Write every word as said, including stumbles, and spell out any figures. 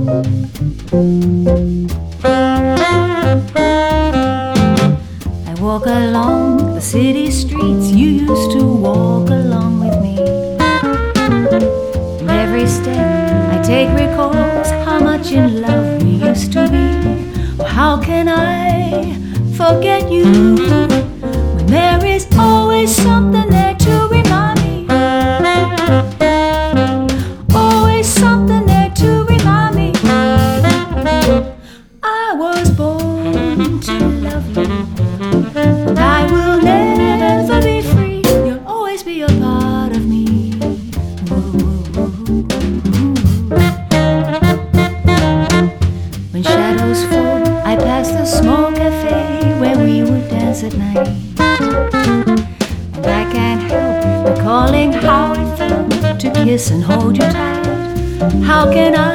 I walk along the city streets you used to walk along with me. And every step I take recalls how much in love we used to be. Well, how can I forget you when there is always something there to remind me? Always something there to remind me. I was born to love you, and I will never be free. You'll always be a part of me. When shadows fall, I pass the small cafe where we would dance at night, and I can't help recalling how it felt to kiss and hold you tight. How can I